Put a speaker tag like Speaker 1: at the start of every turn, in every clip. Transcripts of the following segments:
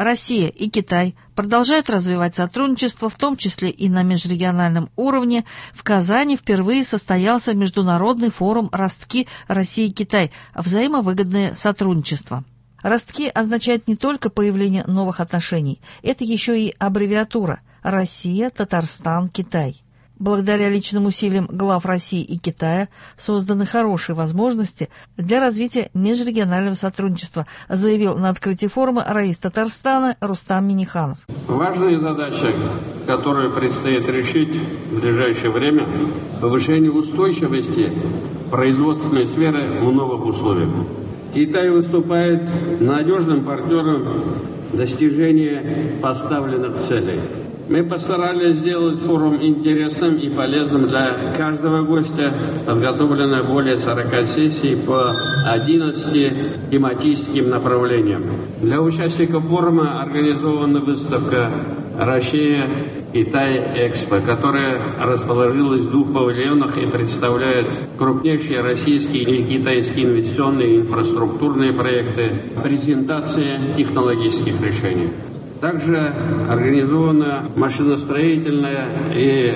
Speaker 1: Россия и Китай продолжают развивать сотрудничество, в том числе и на межрегиональном уровне. В Казани впервые состоялся международный форум «Ростки. Россия и Китай. Взаимовыгодное сотрудничество». «Ростки» означает не только появление новых отношений, это еще и аббревиатура «Россия, Татарстан, Китай». Благодаря личным усилиям глав России и Китая созданы хорошие возможности для развития межрегионального сотрудничества, заявил на открытии форума раис Татарстана Рустам Минниханов.
Speaker 2: Важная задача, которую предстоит решить в ближайшее время, повышение устойчивости производственной сферы в новых условиях. Китай выступает надежным партнером достижения поставленных целей. Мы постарались сделать форум интересным и полезным для каждого гостя. Подготовлено более 40 сессий по 11 тематическим направлениям. Для участников форума организована выставка «Россия, Китай, Экспо», которая расположилась в 2 павильонах и представляет крупнейшие российские и китайские инвестиционные и инфраструктурные проекты, презентация технологических решений. Также организовано машиностроительное и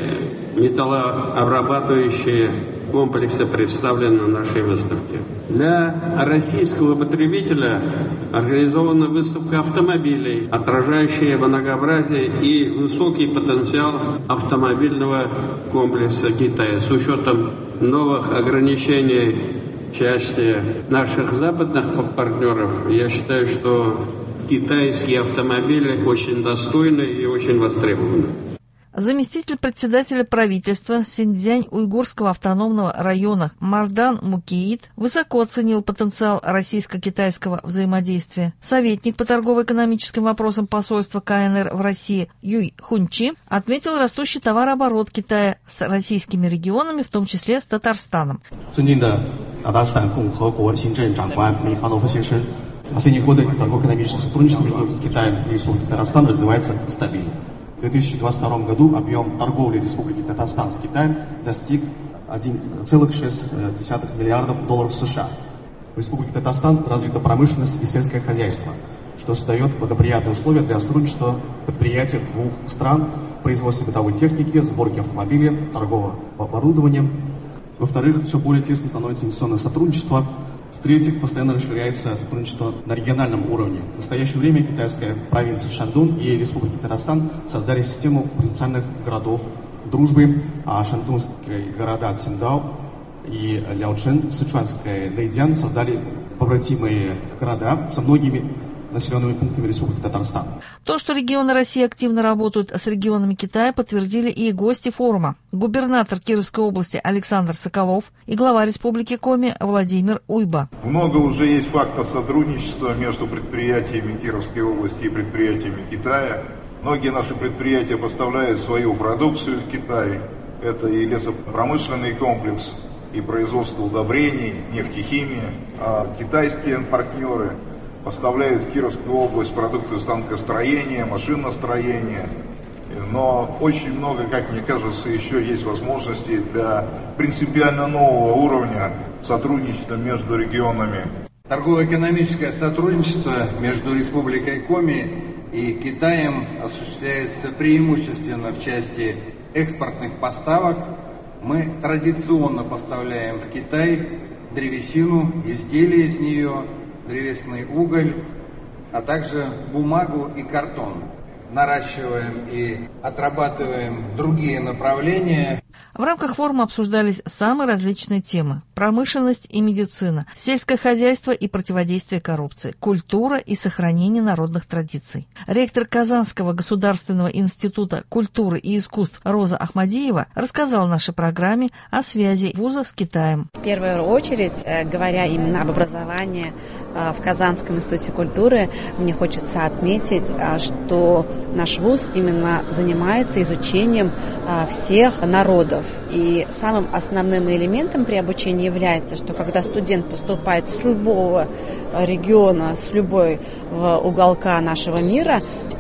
Speaker 2: металлообрабатывающие комплексы представлены на нашей выставке. Для российского потребителя организована выставка автомобилей, отражающая многообразие и высокий потенциал автомобильного комплекса Китая с учетом новых ограничений в части наших западных партнеров. Я считаю, что китайские автомобили очень достойны и очень востребованы.
Speaker 1: Заместитель председателя правительства Синьцзянь-Уйгурского автономного района Мардан Мукеит высоко оценил потенциал российско-китайского взаимодействия. Советник по торгово-экономическим вопросам посольства КНР в России Юй Хунчи отметил растущий товарооборот Китая с российскими регионами, в том числе с Татарстаном.
Speaker 3: Последние годы торгово-экономическое сотрудничество между Китаем и Республикой Татарстан развивается стабильно. В 2022 году объем торговли Республики Татарстан с Китаем достиг 1,6 миллиардов долларов США. В Республике Татарстан развита промышленность и сельское хозяйство, что создает благоприятные условия для сотрудничества предприятий двух стран в производстве бытовой техники, сборке автомобилей, торгового оборудования. Во-вторых, все более тесно становится инвестиционное сотрудничество. В-третьих, постоянно расширяется сотрудничество на региональном уровне. В настоящее время китайская провинция Шандун и Республика Татарстан создали систему провинциальных городов дружбы, а шандунские города Циндао и Ляочэн, сычуанская Нэйдзян создали побратимые города со многими населенными пунктами Республики Татарстан.
Speaker 1: То, что регионы России активно работают с регионами Китая, подтвердили и гости форума. Губернатор Кировской области Александр Соколов и глава Республики Коми Владимир Уйба.
Speaker 4: Много уже есть фактов сотрудничества между предприятиями Кировской области и предприятиями Китая. Многие наши предприятия поставляют свою продукцию в Китай. Это и лесопромышленный комплекс, и производство удобрений, нефтехимия. А китайские партнеры поставляют в Кировскую область продукты станкостроения, машиностроения. Но очень много, как мне кажется, еще есть возможности для принципиально нового уровня сотрудничества между регионами.
Speaker 5: Торгово-экономическое сотрудничество между Республикой Коми и Китаем осуществляется преимущественно в части экспортных поставок. Мы традиционно поставляем в Китай древесину, изделия из нее, древесный уголь, а также бумагу и картон. Наращиваем и отрабатываем другие направления.
Speaker 1: В рамках форума обсуждались самые различные темы: промышленность и медицина, сельское хозяйство и противодействие коррупции, культура и сохранение народных традиций. Ректор Казанского государственного института культуры и искусств Роза Ахмадиева рассказала нашей программе о связи вуза с Китаем.
Speaker 6: В первую очередь, говоря именно об образовании в Казанском институте культуры, мне хочется отметить, что наш вуз именно занимается изучением всех народов. И самым основным элементом при обучении является, что когда студент поступает с любого региона, с любой уголка нашего мира,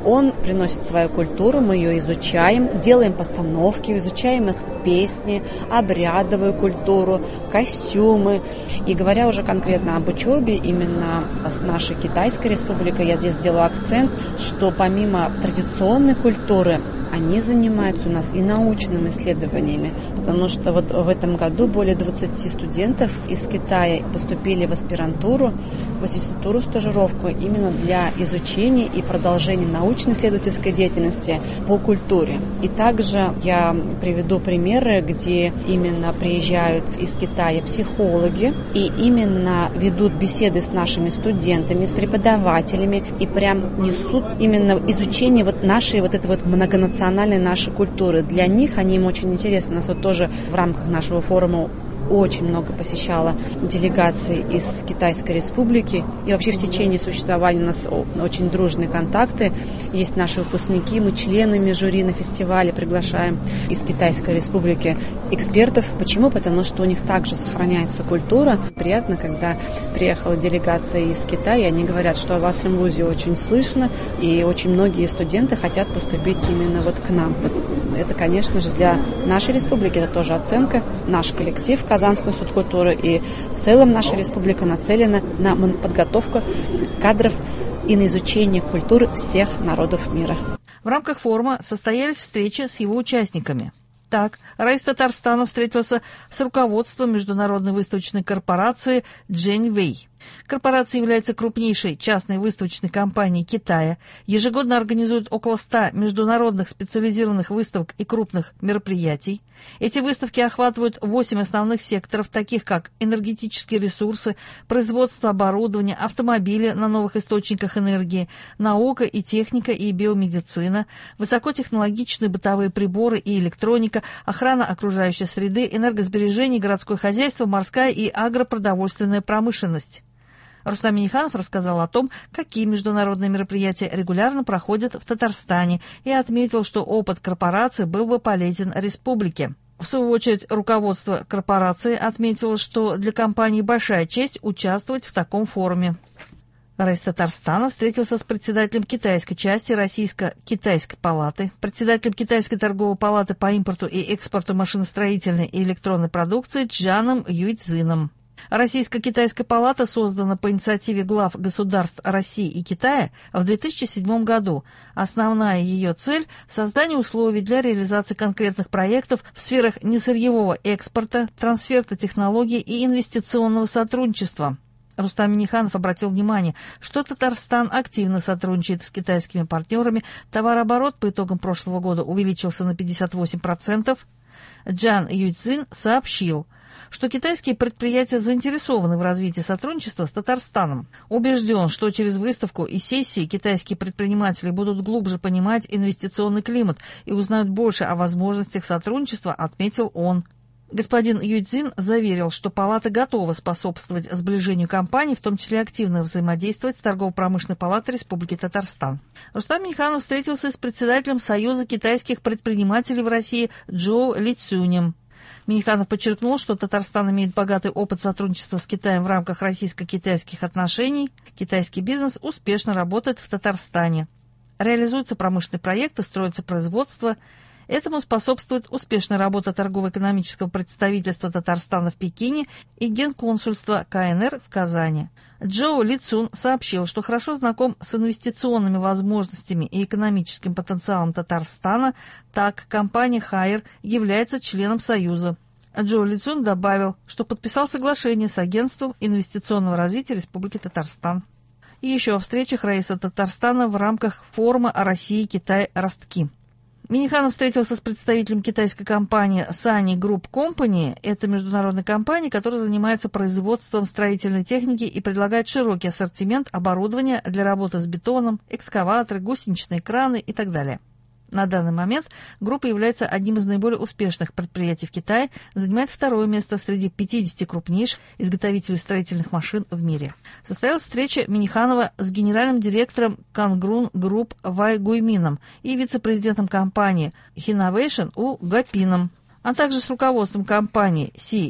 Speaker 6: Он приносит свою культуру, мы ее изучаем, делаем постановки, изучаем их песни, обрядовую культуру, костюмы. И говоря уже конкретно об учебе, именно с нашей Китайской Республикой, я здесь сделаю акцент, что помимо традиционной культуры, они занимаются у нас и научными исследованиями, потому что вот в этом году более 20 студентов из Китая поступили в аспирантуру, в ассистентуру, стажировку именно для изучения и продолжения научно-исследовательской деятельности по культуре. И также я приведу примеры, где именно приезжают из Китая психологи и именно ведут беседы с нашими студентами, с преподавателями и прям несут именно изучение вот нашей вот этой вот многонациональной нашей культуры. Для них им очень интересно. У нас вот тоже в рамках нашего форума очень много посещала делегаций из Китайской Республики. И вообще в течение существования у нас очень дружные контакты. Есть наши выпускники, мы членами жюри на фестивале приглашаем из Китайской Республики экспертов. Почему? Потому что у них также сохраняется культура. Приятно, когда приехала делегация из Китая, и они говорят, что о вас в вузе очень слышно, и очень многие студенты хотят поступить именно вот к нам. Это, конечно же, для нашей республики это тоже оценка. Наш коллектив Казанский институт культуры и в целом наша республика нацелена на подготовку кадров и на изучение культуры всех народов мира.
Speaker 1: В рамках форума состоялись встречи с его участниками. Так, Раис Татарстана встретился с руководством международной выставочной корпорации Джэньвэй. Корпорация является крупнейшей частной выставочной компанией Китая, ежегодно организует около 100 международных специализированных выставок и крупных мероприятий. Эти выставки охватывают 8 основных секторов, таких как энергетические ресурсы, производство оборудования, автомобили на новых источниках энергии, наука и техника и биомедицина, высокотехнологичные бытовые приборы и электроника, охрана окружающей среды, энергосбережение, городское хозяйство, морская и агропродовольственная промышленность. Рустам Минниханов рассказал о том, какие международные мероприятия регулярно проходят в Татарстане, и отметил, что опыт корпорации был бы полезен республике. В свою очередь, руководство корпорации отметило, что для компании большая честь участвовать в таком форуме. Раис Татарстана встретился с председателем китайской части Российско-Китайской палаты, председателем Китайской торговой палаты по импорту и экспорту машиностроительной и электронной продукции Чжаном Юйцзином. Российско-Китайская палата создана по инициативе глав государств России и Китая в 2007 году. Основная ее цель – создание условий для реализации конкретных проектов в сферах несырьевого экспорта, трансферта технологий и инвестиционного сотрудничества. Рустам Минниханов обратил внимание, что Татарстан активно сотрудничает с китайскими партнерами, товарооборот по итогам прошлого года увеличился на 58%. Чжан Юйцзин сообщил, что китайские предприятия заинтересованы в развитии сотрудничества с Татарстаном. Убежден, что через выставку и сессии китайские предприниматели будут глубже понимать инвестиционный климат и узнают больше о возможностях сотрудничества, отметил он. Господин Юйцзин заверил, что палата готова способствовать сближению компаний, в том числе активно взаимодействовать с Торгово-промышленной палатой Республики Татарстан. Рустам Минниханов встретился с председателем Союза китайских предпринимателей в России Джоу Лицюнем. Минниханов подчеркнул, что Татарстан имеет богатый опыт сотрудничества с Китаем в рамках российско-китайских отношений. Китайский бизнес успешно работает в Татарстане. Реализуются промышленные проекты, строится производство. Этому способствует успешная работа торгово-экономического представительства Татарстана в Пекине и генконсульства КНР в Казани. Джоу Лицун сообщил, что хорошо знаком с инвестиционными возможностями и экономическим потенциалом Татарстана, так как компания Хайер является членом Союза. Джоу Лицун добавил, что подписал соглашение с Агентством инвестиционного развития Республики Татарстан. И еще о встречах Раиса Татарстана в рамках форума о России и Китае «Ростки». Минниханов встретился с представителем китайской компании Sany Group Company. Это международная компания, которая занимается производством строительной техники и предлагает широкий ассортимент оборудования для работы с бетоном, экскаваторы, гусеничные краны и так далее. На данный момент группа является одним из наиболее успешных предприятий в Китае, занимает второе место среди 50 крупнейших изготовителей строительных машин в мире. Состоялась встреча Минниханова с генеральным директором Кангрун Групп Вай Гуймином и вице-президентом компании Hinnovation У Гапином. а также с руководством компании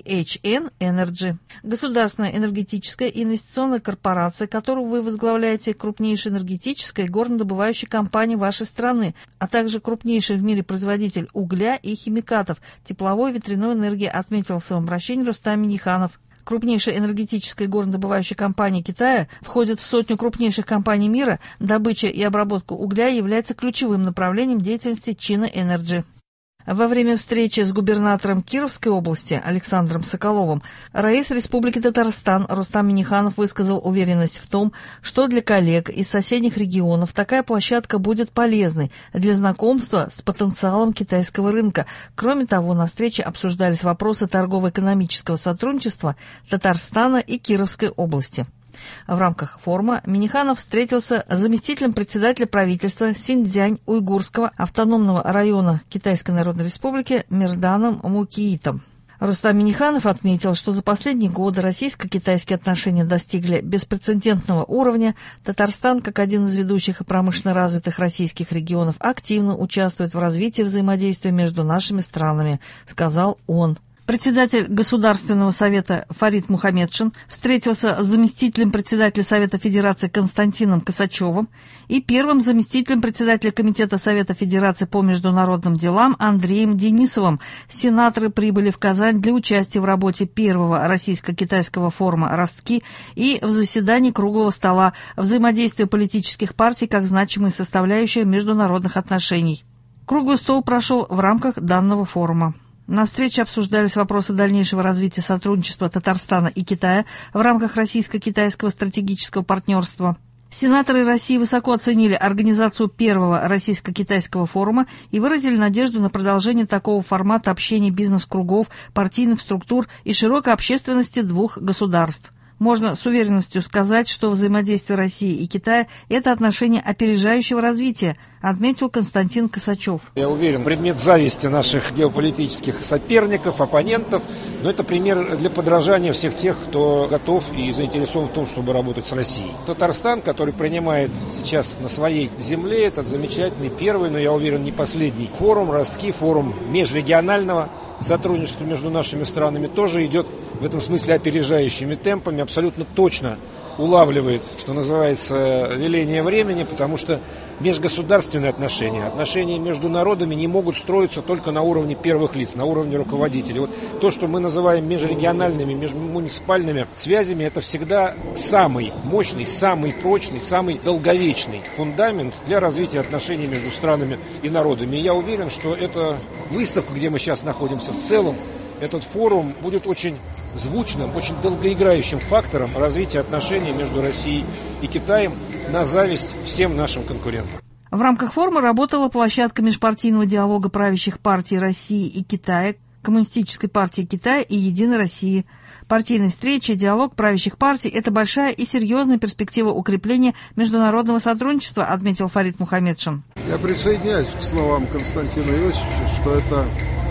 Speaker 1: CHN Energy. Государственная энергетическая и инвестиционная корпорация, которую вы возглавляете, крупнейшая энергетическая и горнодобывающая компания вашей страны, а также крупнейший в мире производитель угля и химикатов, тепловой и ветряной энергии, отметил в своем обращении Рустам Минниханов. Крупнейшая энергетическая и горнодобывающая компания Китая входит в 100 крупнейших компаний мира. Добыча и обработка угля является ключевым направлением деятельности China Energy. Во время встречи с губернатором Кировской области Александром Соколовым раис Республики Татарстан Рустам Минниханов высказал уверенность в том, что для коллег из соседних регионов такая площадка будет полезной для знакомства с потенциалом китайского рынка. Кроме того, на встрече обсуждались вопросы торгово-экономического сотрудничества Татарстана и Кировской области. В рамках форума Минниханов встретился с заместителем председателя правительства Синьцзянь-Уйгурского автономного района Китайской Народной Республики Мирданом Мукиитом. Рустам Минниханов отметил, что за последние годы российско-китайские отношения достигли беспрецедентного уровня. Татарстан, как один из ведущих и промышленно развитых российских регионов, активно участвует в развитии взаимодействия между нашими странами, сказал он. Председатель Государственного совета Фарид Мухамедшин встретился с заместителем председателя Совета Федерации Константином Косачевым и первым заместителем председателя Комитета Совета Федерации по международным делам Андреем Денисовым. Сенаторы прибыли в Казань для участия в работе первого российско-китайского форума «Ростки» и в заседании круглого стола «Взаимодействие политических партий как значимая составляющая международных отношений». Круглый стол прошел в рамках данного форума. На встрече обсуждались вопросы дальнейшего развития сотрудничества Татарстана и Китая в рамках российско-китайского стратегического партнерства. Сенаторы России высоко оценили организацию первого российско-китайского форума и выразили надежду на продолжение такого формата общения бизнес-кругов, партийных структур и широкой общественности двух государств. Можно с уверенностью сказать, что взаимодействие России и Китая – это отношение опережающего развития, отметил Константин Косачев.
Speaker 7: Я уверен, предмет зависти наших геополитических соперников, оппонентов, но это пример для подражания всех тех, кто готов и заинтересован в том, чтобы работать с Россией. Татарстан, который принимает сейчас на своей земле этот замечательный первый, но я уверен, не последний форум, «Ростки», форум межрегионального сотрудничество между нашими странами, тоже идет в этом смысле опережающими темпами, абсолютно точно улавливает, что называется, веление времени, потому что межгосударственные отношения между народами не могут строиться только на уровне первых лиц, на уровне руководителей. Вот то, что мы называем межрегиональными, межмуниципальными связями, это всегда самый мощный, самый прочный, самый долговечный фундамент для развития отношений между странами и народами. И я уверен, что эта выставка, где мы сейчас находимся, в целом, этот форум будет очень звучным, очень долгоиграющим фактором развития отношений между Россией и Китаем на зависть всем нашим конкурентам.
Speaker 1: В рамках форума работала площадка межпартийного диалога правящих партий России и Китая, Коммунистической партии Китая и Единой России. Партийные встречи, диалог правящих партий – это большая и серьезная перспектива укрепления международного сотрудничества, отметил Фарид Мухамедшин.
Speaker 8: Я присоединяюсь к словам Константина Иосифовича, что это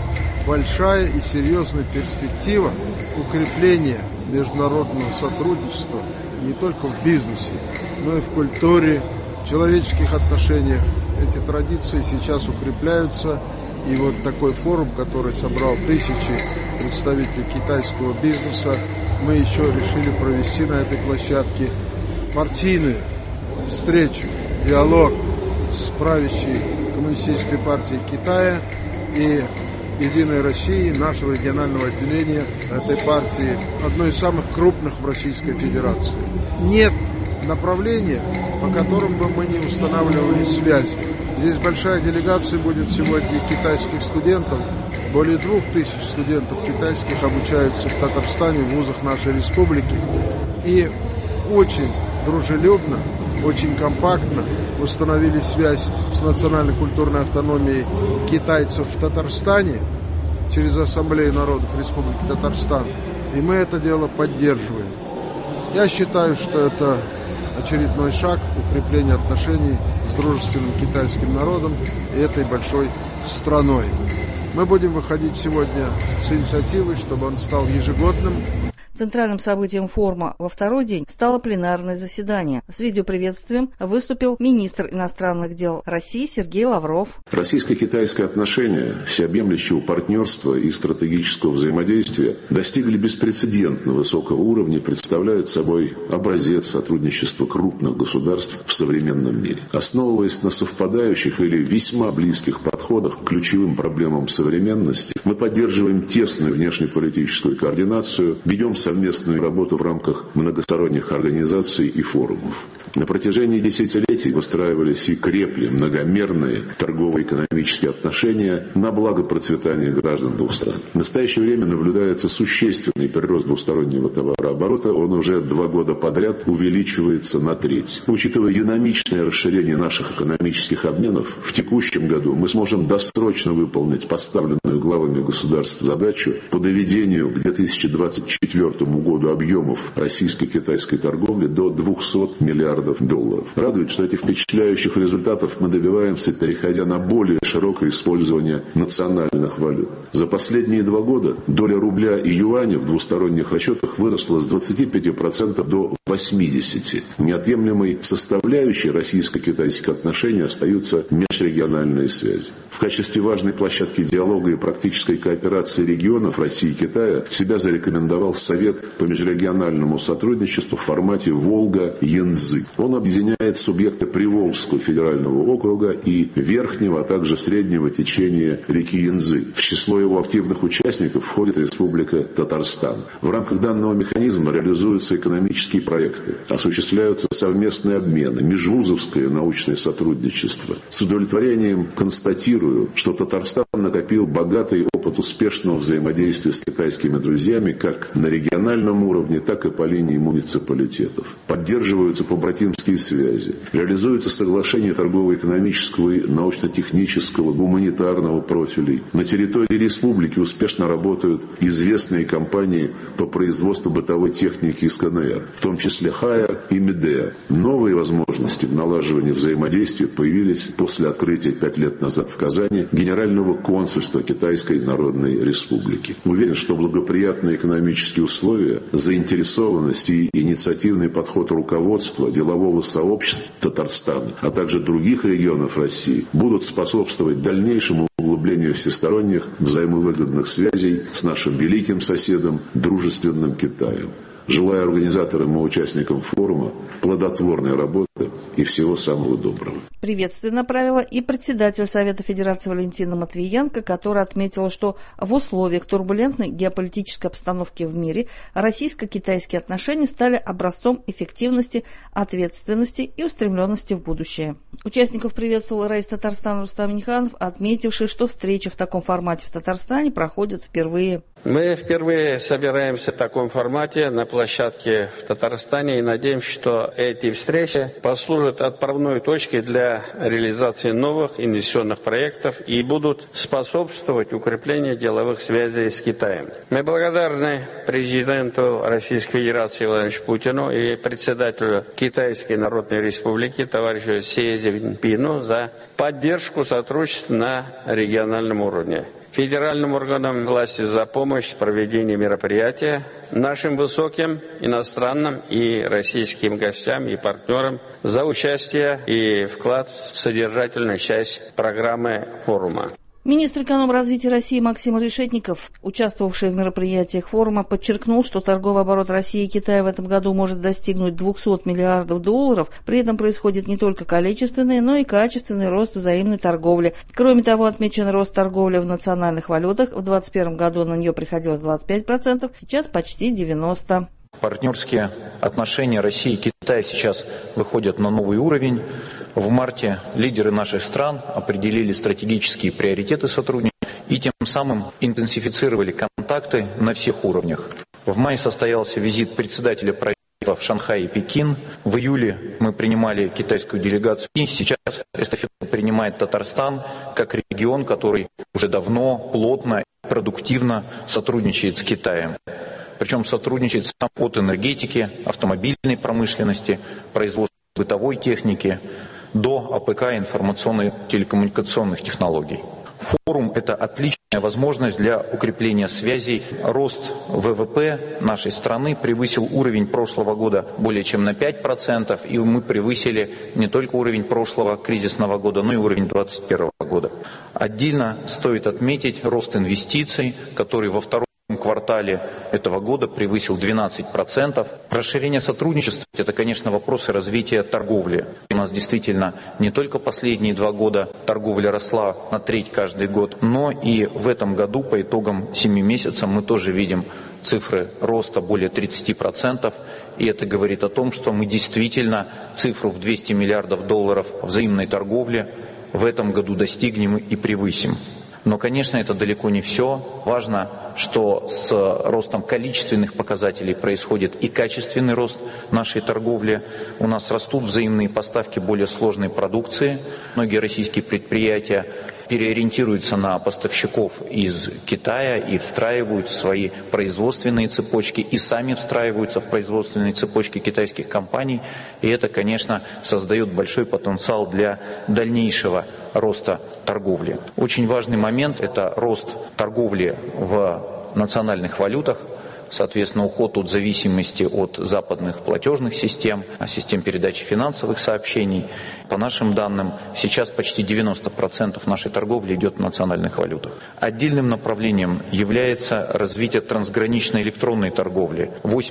Speaker 8: большая и серьезная перспектива укрепления международного сотрудничества не только в бизнесе, но и в культуре, в человеческих отношениях. Эти традиции сейчас укрепляются, и вот такой форум, который собрал тысячи представителей китайского бизнеса, мы еще решили провести на этой площадке партийную встречу, диалог с правящей Коммунистической партией Китая и Единой России, нашего регионального отделения этой партии, одной из самых крупных в Российской Федерации. Нет направления, по которым бы мы не устанавливали связь. Здесь большая делегация будет сегодня китайских студентов. Более 2000 студентов китайских обучаются в Татарстане, в вузах нашей республики. И очень дружелюбно, очень компактно установили связь с национально-культурной автономией китайцев в Татарстане через Ассамблею народов Республики Татарстан. И мы это дело поддерживаем. Я считаю, что это очередной шаг укрепления отношений с дружественным китайским народом и этой большой страной. Мы будем выходить сегодня с инициативой, чтобы он стал ежегодным.
Speaker 1: Центральным событием форума во второй день стало пленарное заседание. С видеоприветствием выступил министр иностранных дел России Сергей Лавров.
Speaker 9: Российско-китайские отношения, всеобъемлющего партнерства и стратегического взаимодействия достигли беспрецедентно высокого уровня и представляют собой образец сотрудничества крупных государств в современном мире. Основываясь на совпадающих или весьма близких подходах к ключевым проблемам современности, мы поддерживаем тесную внешнеполитическую координацию, ведем совместную работу в рамках многосторонних организаций и форумов. На протяжении десятилетий выстраивались и крепли многомерные торгово-экономические отношения на благо процветания граждан двух стран. В настоящее время наблюдается существенный прирост двустороннего товарооборота. Он уже 2 года подряд увеличивается на треть. Учитывая динамичное расширение наших экономических обменов, в текущем году мы сможем досрочно выполнить поставленную главами государств задачу по доведению к 2024 году объемов российско-китайской торговли до $200 миллиардов. Радует, что этих впечатляющих результатов мы добиваемся, переходя на более широкое использование национальных валют. За последние 2 года доля рубля и юаня в двусторонних расчетах выросла с 25% до 80%. Неотъемлемой составляющей российско-китайских отношений остаются межрегиональные связи. В качестве важной площадки диалога и практической кооперации регионов России и Китая себя зарекомендовал Совет по межрегиональному сотрудничеству в формате Волга-Янцзы. Он объединяет субъекты Приволжского федерального округа и верхнего, а также среднего течения реки Янцзы. В число его активных участников входит Республика Татарстан. В рамках данного механизма реализуются экономические проекты, осуществляются совместные обмены, межвузовское научное сотрудничество. С удовлетворением констатирую, что Татарстан накопил богатый опыт успешного взаимодействия с китайскими друзьями как на региональном уровне, так и по линии муниципалитетов. Поддерживаются побратимские связи, реализуются соглашения торгово-экономического и научно-технического, гуманитарного профилей. На территории республики успешно работают известные компании по производству бытовой техники из КНР, в том числе Хайер и Медеа. Новые возможности в налаживании взаимодействия появились после открытия 5 лет назад в Казани Генерального консульства Китайской Народной Республики. Уверен, что благоприятные экономические условия, заинтересованность и инициативный подход руководства, делового сообщества Татарстана, а также других регионов России будут способствовать дальнейшему углублению всесторонних взаимовыгодных связей с нашим великим соседом, дружественным Китаем. Желаю организаторам и участникам форума плодотворной работы и всего самого доброго.
Speaker 1: Приветствие направила и председатель Совета Федерации Валентина Матвиенко, которая отметила, что в условиях турбулентной геополитической обстановки в мире российско-китайские отношения стали образцом эффективности, ответственности и устремленности в будущее. Участников приветствовал раис Татарстана Рустам Минниханов, отметивший, что встречи в таком формате в Татарстане проходят впервые.
Speaker 2: Мы впервые собираемся в таком формате на площадке в Татарстане и надеемся, что эти встречи послужат отправной точкой для реализации новых инвестиционных проектов и будут способствовать укреплению деловых связей с Китаем. Мы благодарны президенту Российской Федерации Владимиру Путину и председателю Китайской Народной Республики товарищу Си Цзиньпину за поддержку сотрудничества на региональном уровне. Федеральным органам власти за помощь в проведении мероприятия, нашим высоким иностранным и российским гостям и партнерам за участие и вклад в содержательную часть программы форума.
Speaker 1: Министр экономразвития России Максим Решетников, участвовавший в мероприятиях форума, подчеркнул, что торговый оборот России и Китая в этом году может достигнуть $200 миллиардов. При этом происходит не только количественный, но и качественный рост взаимной торговли. Кроме того, отмечен рост торговли в национальных валютах. В 2021 году на нее приходилось 25%, сейчас почти 90%.
Speaker 10: Партнерские отношения России и Китая сейчас выходят на новый уровень. В марте лидеры наших стран определили стратегические приоритеты сотрудничества и тем самым интенсифицировали контакты на всех уровнях. В мае состоялся визит председателя правительства в Шанхай и Пекин. В июле мы принимали китайскую делегацию. И сейчас эстафету принимает Татарстан как регион, который уже давно, плотно и продуктивно сотрудничает с Китаем. Причем сотрудничает от энергетики, автомобильной промышленности, производства бытовой техники до АПК информационно-телекоммуникационных технологий. Форум – это отличная возможность для укрепления связей. Рост ВВП нашей страны превысил уровень прошлого года более чем на 5%, и мы превысили не только уровень прошлого кризисного года, но и уровень 2021 года. Отдельно стоит отметить рост инвестиций, который во втором квартале этого года превысил 12%. Расширение сотрудничества – это, конечно, вопросы развития торговли. У нас действительно не только последние 2 года торговля росла на треть каждый год, но и в этом году по итогам 7 месяцев мы тоже видим цифры роста более 30%. И это говорит о том, что мы действительно цифру в $200 миллиардов взаимной торговли в этом году достигнем и превысим. Но, конечно, это далеко не все. Важно, что с ростом количественных показателей происходит и качественный рост нашей торговли. У нас растут взаимные поставки более сложной продукции. Многие российские предприятия переориентируются на поставщиков из Китая и встраивают в свои производственные цепочки, и сами встраиваются в производственные цепочки китайских компаний. И это, конечно, создает большой потенциал для дальнейшего роста торговли. Очень важный момент – это рост торговли в национальных валютах. Соответственно, уход от зависимости от западных платежных систем, систем передачи финансовых сообщений. По нашим данным, сейчас почти 90% нашей торговли идет в национальных валютах. Отдельным направлением является развитие трансграничной электронной торговли.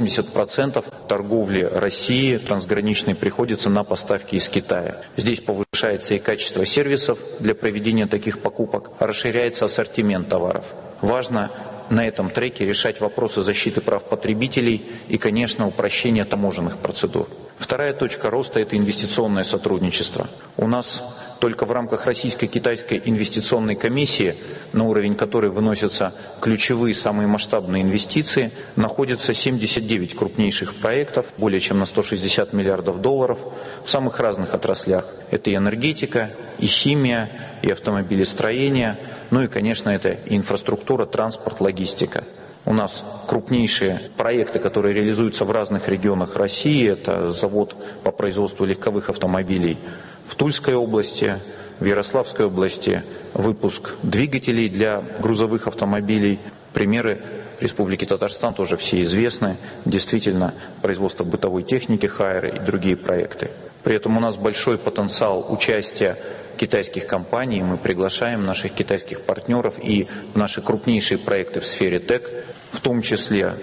Speaker 10: 80% торговли России трансграничной приходится на поставки из Китая. Здесь повышается и качество сервисов для проведения таких покупок, расширяется ассортимент товаров. Важно на этом треке решать вопросы защиты прав потребителей и, конечно, упрощения таможенных процедур. Вторая точка роста – это инвестиционное сотрудничество. У нас только в рамках Российско-Китайской инвестиционной комиссии, на уровень которой выносятся ключевые, самые масштабные инвестиции, находится 79 крупнейших проектов, более чем на $160 миллиардов в самых разных отраслях. Это и энергетика, и химия, и автомобилестроение, ну и, конечно, это и инфраструктура, транспорт, логистика. У нас крупнейшие проекты, которые реализуются в разных регионах России, это завод по производству легковых автомобилей в Тульской области, в Ярославской области, выпуск двигателей для грузовых автомобилей. Примеры Республики Татарстан тоже все известны. Действительно, производство бытовой техники, хайры и другие проекты. При этом у нас большой потенциал участия китайских компаний. Мы приглашаем наших китайских партнеров и в наши крупнейшие проекты в сфере ТЭК, в том числе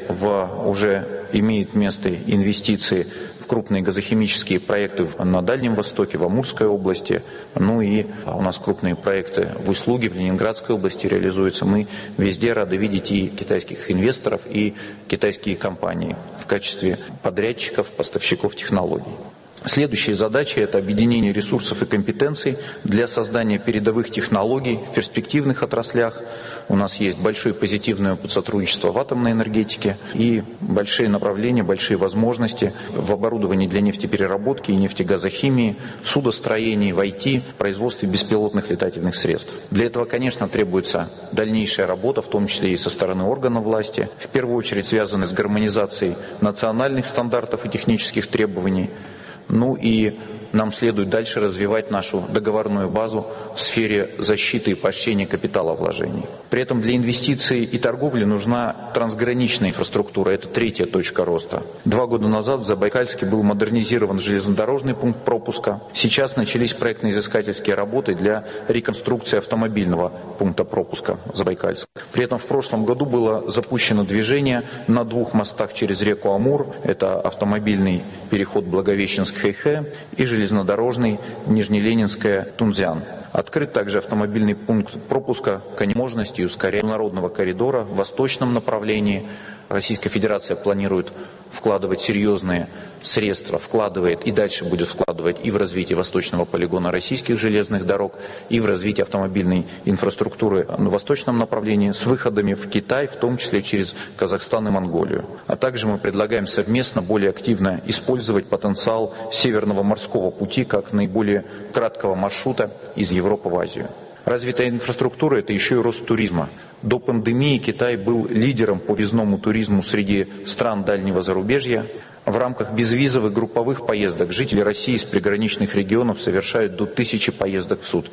Speaker 10: уже имеют место инвестиции в крупные газохимические проекты на Дальнем Востоке, в Амурской области. Ну и у нас крупные проекты в Услуге, в Ленинградской области реализуются. Мы везде рады видеть и китайских инвесторов, и китайские компании в качестве подрядчиков, поставщиков технологий. Следующая задача – это объединение ресурсов и компетенций для создания передовых технологий в перспективных отраслях. У нас есть большой позитивный опыт сотрудничества в атомной энергетике и большие направления, большие возможности в оборудовании для нефтепереработки и нефтегазохимии, в судостроении, в IT, производстве беспилотных летательных средств. Для этого, конечно, требуется дальнейшая работа, в том числе и со стороны органов власти, в первую очередь связанная с гармонизацией национальных стандартов и технических требований. Ну и нам следует дальше развивать нашу договорную базу в сфере защиты и поощрения капиталовложений. При этом для инвестиций и торговли нужна трансграничная инфраструктура. Это третья точка роста. 2 года назад в Забайкальске был модернизирован железнодорожный пункт пропуска. Сейчас начались проектно-изыскательские работы для реконструкции автомобильного пункта пропуска в Забайкальск. При этом в прошлом году было запущено движение на 2 мостах через реку Амур. Это автомобильный переход Благовещенск-Хэйхэ и железнодорожный Нижнеленинская-Тунцзян. Открыт также автомобильный пункт пропуска возможности и ускорения международного коридора в восточном направлении. Российская Федерация планирует вкладывать серьезные средства, вкладывает и дальше будет вкладывать и в развитие восточного полигона российских железных дорог, и в развитие автомобильной инфраструктуры на восточном направлении с выходами в Китай, в том числе через Казахстан и Монголию. А также мы предлагаем совместно более активно использовать потенциал Северного морского пути как наиболее краткого маршрута из Европы в Азию. Развитая инфраструктура – это еще и рост туризма. До пандемии Китай был лидером по ввезному туризму среди стран дальнего зарубежья. В рамках безвизовых групповых поездок жители России из приграничных регионов совершают до 1000 поездок в сутки.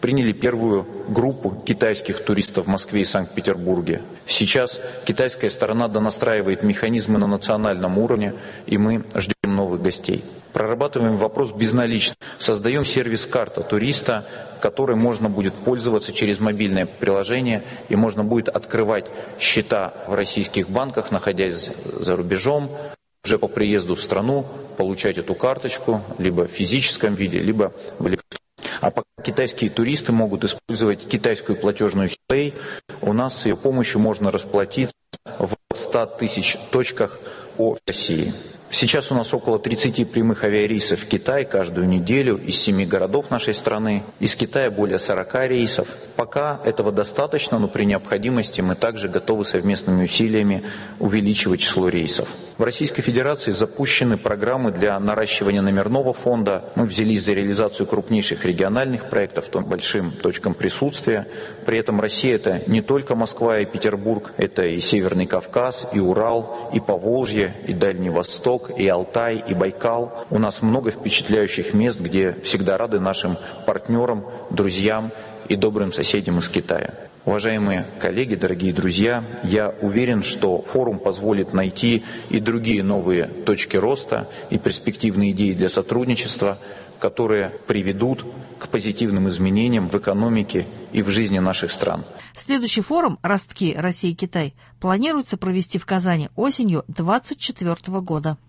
Speaker 10: приняли первую группу китайских туристов в Москве и Санкт-Петербурге. Сейчас китайская сторона донастраивает механизмы на национальном уровне, и мы ждем новых гостей. Прорабатываем вопрос безналично. Создаем сервис «Карта туриста», которой можно будет пользоваться через мобильное приложение, и можно будет открывать счета в российских банках, находясь за рубежом, уже по приезду в страну получать эту карточку либо в физическом виде, либо в электронном. А пока китайские туристы могут использовать китайскую платежную Pay, у нас с ее помощью можно расплатиться в 100 тысяч точках по России. Сейчас у нас около 30 прямых авиарейсов в Китай каждую неделю из 7 городов нашей страны. Из Китая более 40 рейсов. Пока этого достаточно, но при необходимости мы также готовы совместными усилиями увеличивать число рейсов. В Российской Федерации запущены программы для наращивания номерного фонда. Мы взялись за реализацию крупнейших региональных проектов, то большим точкам присутствия. При этом Россия — это не только Москва и Петербург, это и Северный Кавказ, и Урал, и Поволжье, и Дальний Восток, и Алтай, и Байкал. У нас много впечатляющих мест, где всегда рады нашим партнерам, друзьям и добрым соседям из Китая. Уважаемые коллеги, дорогие друзья, я уверен, что форум позволит найти и другие новые точки роста и перспективные идеи для сотрудничества, которые приведут к позитивным изменениям в экономике и в жизни наших стран.
Speaker 1: Следующий форум «Ростки. Россия-Китай» планируется провести в Казани осенью 2024 года.